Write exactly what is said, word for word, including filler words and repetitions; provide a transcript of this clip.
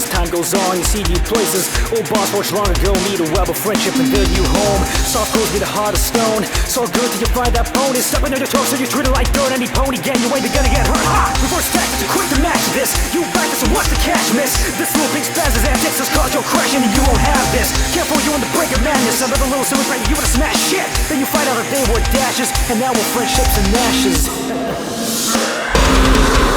as time goes on, you see new places. Old boss watched long ago, meet a web of friendship and build new home. Soft clothes with a heart of stone. So good till you find that bone. It's stepping on your toes, so you treat it like dirt. Any pony gang, you ain't gonna get hurt. Ha! Reverse tactics, you quick to match this. You back this and watch the cash miss. This little pig spans his antics, has caused your crashing and you won't have this. Careful, you on the brink of madness. Another little silly break, you wanna smash shit. Then you find out a day where it dashes, and now we're friendships and ashes.